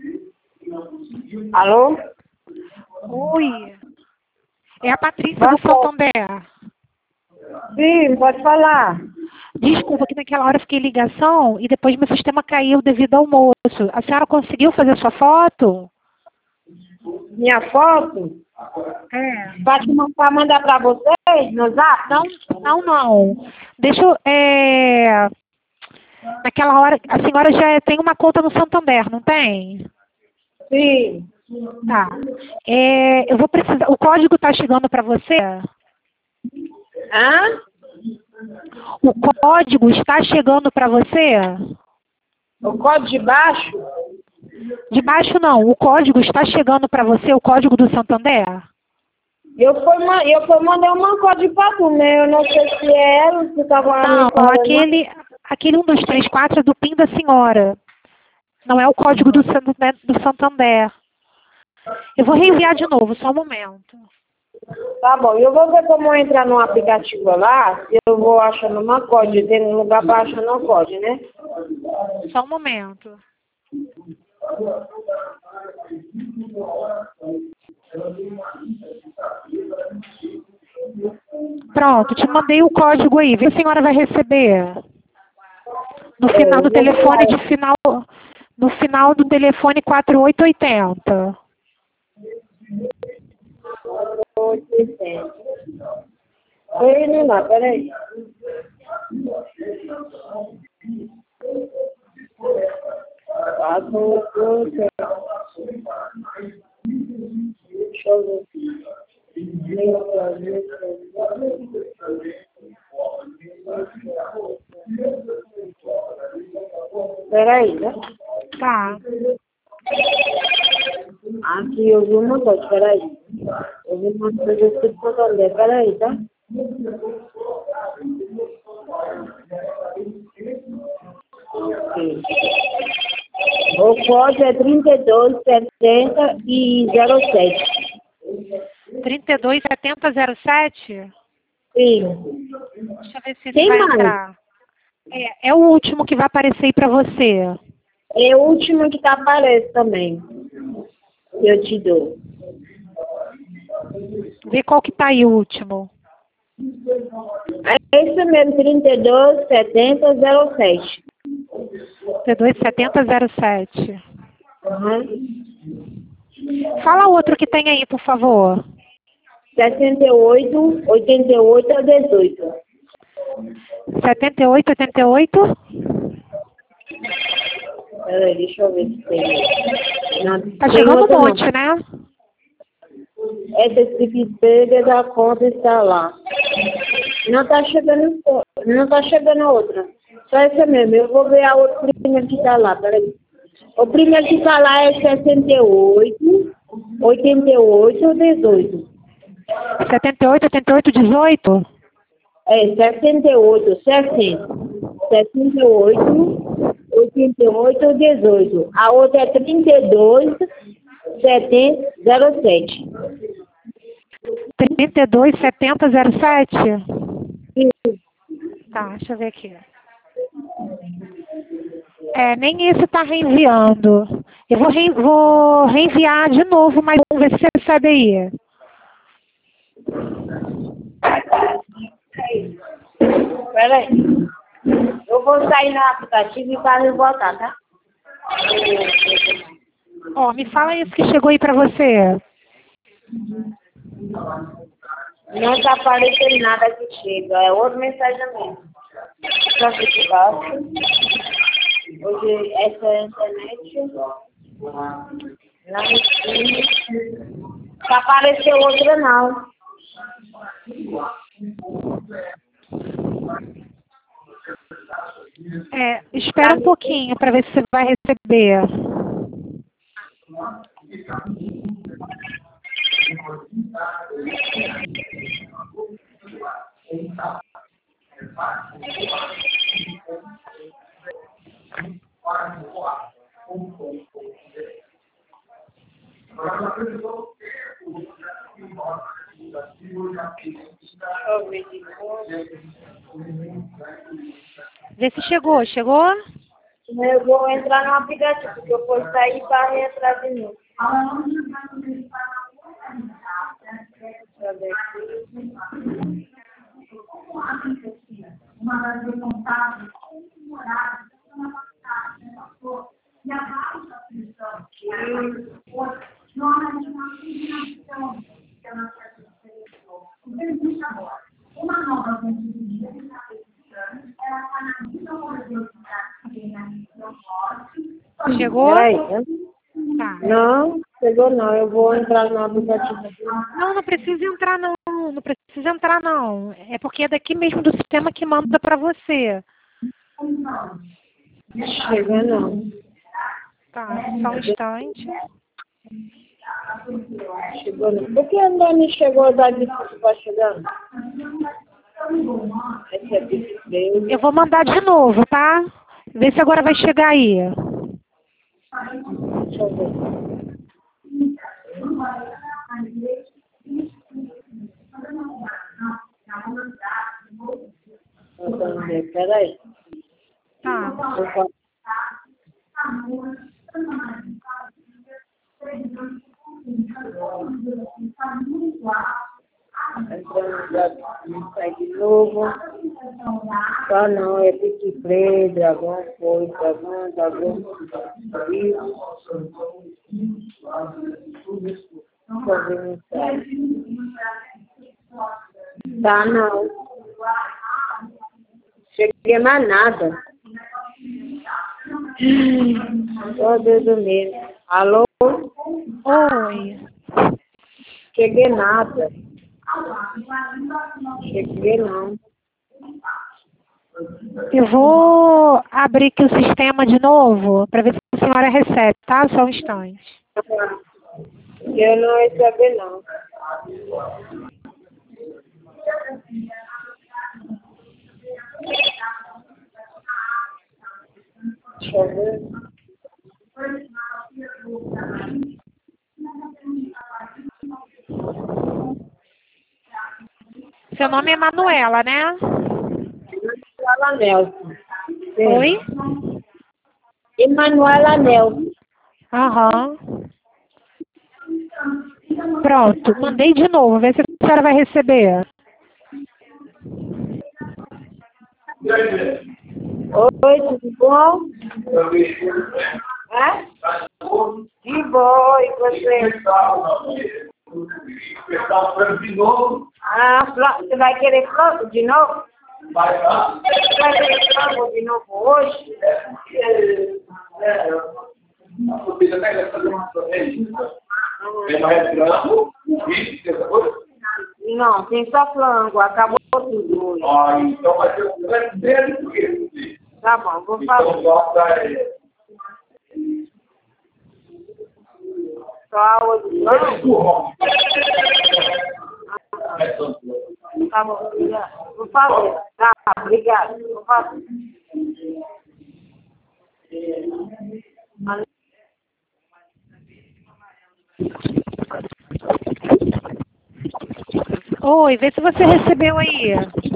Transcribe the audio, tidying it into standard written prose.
Alô? Oi. É a Patrícia do Santander. Sim, pode falar. Desculpa que naquela hora eu fiquei em ligação e depois meu sistema caiu devido ao almoço. A senhora conseguiu fazer sua foto? Minha foto? É. Pra mandar pra vocês no zap? Não. Deixa eu... Naquela hora, a senhora já tem uma conta no Santander, não tem? Sim. Tá. Eu vou precisar... O código está chegando para você? Hã? O código está chegando para você? O código de baixo? De baixo não. O código está chegando para você, o código do Santander? Eu fui mandar uma código pra tu, né? Eu não sei se é ela, se tava Não, me falando. aquele 1, 2, 3, 4 é do PIN da senhora. Não é o código do Santander. Eu vou reenviar de novo, só um momento. Tá bom, eu vou ver como entrar no aplicativo lá, se eu vou achando uma código, tem um lugar pra achar uma código, né? Só um momento. Pronto, te mandei o código aí. Vê se a senhora vai receber. No final do telefone no final do telefone 4880. 800. Oi, não dá, peraí. Deixa eu ver. Peraí, né? Tá. Aqui eu vi uma coisa, peraí. Eu vi uma coisa escrito por onde, peraí, tá? Ok. O código é 3270 e 07. 327007? Sim. Deixa eu ver se ele Tem vai mais? entrar. É o último que vai aparecer aí pra você. É o último que tá aparecendo também. Eu te dou. Vê qual que tá aí o último. É esse mesmo, 327007. 327007. Uhum. Fala outro que tem aí, por favor. 68, 88 a 18. 7888? Peraí, deixa eu ver se tem. Não, Tá tem chegando outro um não. monte, né? Essa despesa da conta está lá. Não tá chegando a outra. Só essa mesmo. Eu vou ver a outra primeiro que está lá. Peraí. O primeiro que está lá é 68, 88 18. 78, 88, 18? É 68, 60. 68, 88, 18. A outra é 32, 70, 07. 327007? Isso. Tá, deixa eu ver aqui. Nem esse tá reenviando. Eu vou reenviar de novo, mas vamos ver se você recebe aí. Peraí. Eu vou sair no aplicativo e para voltar, tá? Ó, me fala isso que chegou aí pra você. Não tá aparecendo nada que chega. É outra mensagem mesmo. Só que baixo. Hoje essa é a internet. Lá em cima. Não apareceu outra não. Espera um pouquinho para ver se você vai receber. Vê se chegou. Chegou? Eu vou entrar no aplicativo, porque eu vou sair para reentrar de novo. Deixa eu ver aqui. Chegou? Peraí. Tá. Não, chegou não. Eu vou entrar no aplicativo. Não, não precisa entrar não. Não precisa entrar não. É porque é daqui mesmo do sistema que manda pra você. Chega não. Tá, só um instante. Chegou não. Por que ainda não chegou da que vai chegando? Esse é bicicleta. Eu vou mandar de novo, tá? Vê se agora vai chegar aí. Deixa eu ver. Vamos ver, peraí. Tá. Entrando sai de novo. Só não, é Play, Dragão, foi, Dragão. Tá, não. Cheguei mais nada. Só Deus do mesmo. Alô? Oi. Cheguei nada. Cheguei não. Eu vou abrir aqui o sistema de novo para ver se a senhora recebe, tá? Só um instante. Eu não recebi não. Deixa eu ver. Seu nome é Manuela, né? Emanuela Nelson. Sim. Oi? Emanuela Nelson. Aham. Pronto, mandei de novo, vê se a senhora vai receber. Oi, tudo bom? É? De boa, e você? Ah, você vai querer frango de novo? Vai querer frango de novo hoje? Não, tem só frango, acabou tudo hoje. Ah, então vai ter um grande dele, porque... Tá bom, vou fazer. Só hoje, não? Tá bom, obrigado. Vou fazer. Tá, obrigado. Vou fazer. Oi, vê se você recebeu aí.